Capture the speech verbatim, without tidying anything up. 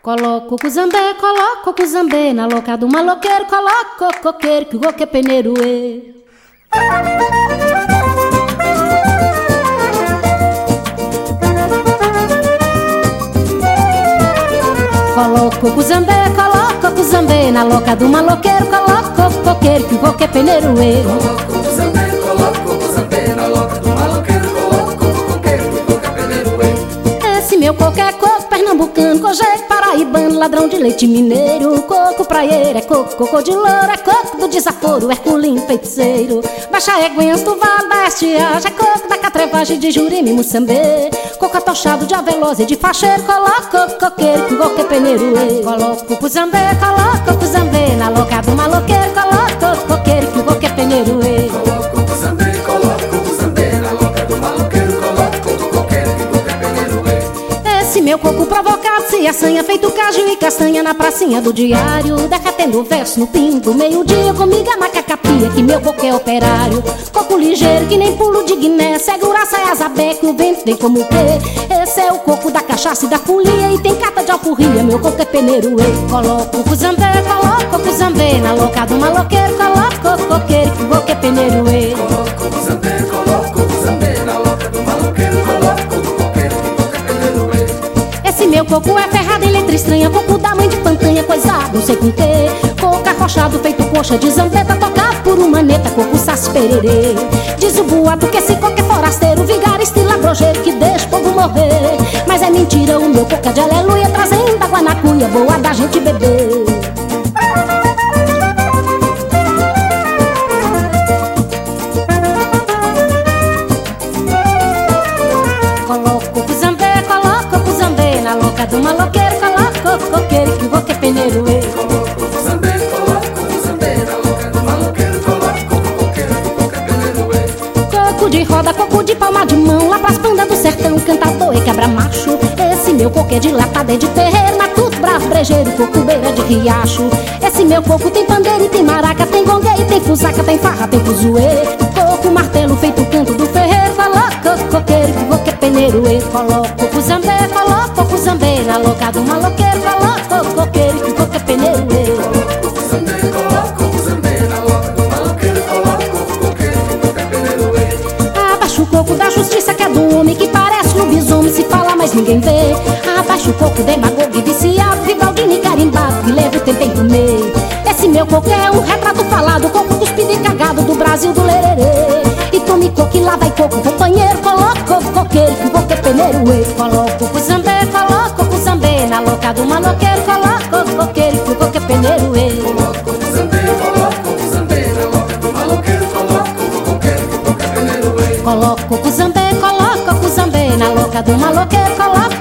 Coloco o cuzambê, coloco o cuzambê na loca do maloqueiro, coloco o coqueiro que o coque é peneiro e. Coloco o cuzambê, coloco o cuzambê na loca do maloqueiro, coloco o coqueiro que o coque é peneiro e. Coloco o cuzambê, coloco o cuzambê na loca do maloqueiro, coloco o coqueiro que o coque é peneiro e. Esse meu coco é coco pernambucano, cojeiro paraibano, ladrão de leite mineiro. Coco praieiro, é coco, cocô de louro, é coco do desaforo, herculino feiticeiro. Baixa Eguinhas do Vale da Estiagem, é coco da catrevagem de Jurimi, Moçambê. Coco atochado de avelosa e de facheiro, coloco o coqueiro que o coque é peneiro e. Coloco o cuzambê, coloco o cuzambê na loca do maloqueiro, coloco o coqueiro que o coque é peneiro e. Coloco o cuzambê, coloco o cuzambê na loca do maloqueiro, coloco o coqueiro que o coque é peneiro e. Esse meu coco provocado se assanha, feito caju e castanha na pracinha do diário, derretendo verso no pin do meio-dia, comigo a macacapia que meu coco é operário. Coco ligeiro que nem pulo de Guiné, segura a saia zabé que o vento vem como o quê. Esse é o coco da cachaça e da folia, e tem cata de alforria, meu coco é peneiro e. Coloco o cuzambê, coloco o cuzambê na loca do maloqueiro, coloco o coqueiro que o coco é peneiro e. Coloco o cuzambê, coloco o cuzambê na loca do maloqueiro, coloco o coqueiro que o coque é peneiro e. Esse meu coco é ferrado em letra estranha, coco da mãe de pantanha, coisado não sei com quê. Coco arrochado feito coxa de zambeta, tocado por uma neta, coco saci pererê. Diz o boato que esse coco é forasteiro, vigarista e ladrogeiro que deixa o povo morrer. Mas é mentira, o meu coco é de aleluia, trazendo água na cuia, boa da gente beber. Coloco o cuzambê, coloco o cuzambê na loca do maloqueiro, coloco o coqueiro que o coque é peneiro e. Coloco o cuzambê, coloco o cuzambê na loca do maloqueiro, coloco o coqueiro que o coque é peneiro e. Coco de roda, coco de palma de mão, lá pras bandas do sertão, cantador e quebra macho. Esse meu coco é de lata, é de terreiro, matuto, bravo, brejeiro, coco beira de riacho. Esse meu coco tem pandeiro e tem maraca, tem gongue e tem fusaca, tem farra, tem fuzuê. Coco, martelo, feito canto do ferreiro, coloco o coqueiro que o coque é peneiro e. Coloco o cuzambê, coloco o cuzambê na loca do maloqueiro, coloco o coqueiro que o coque é peneiro e. Coloco o cuzambê, coloco o cuzambê na loca do maloqueiro, coloco o coqueiro que o coque é peneiro e. Abaixa o coco da justiça que é do homem, que parece lobisomem, se fala mas ninguém vê. Abaixa o coco demagogo e viciado, ribaldino e carimbado, que leva o tempo em comer. Esse meu coco é um retrato falado, coco cuspido e cagado do Brasil do lererê. E tome coco e lá vai coco, companheiro, coloca o coqueiro que o coque é peneiro e. Coloca o cuzambê, coloca o cuzambê na loca do maloqueiro, coloca o coqueiro que o coque é peneiro e. Coloco o cuzambê, coloco o cuzambê na loca do maloqueiro, coloco o coqueiro que o coque é peneiro e. Coloca o cuzambê, coloca o cuzambê na loca do maloqueiro, coloca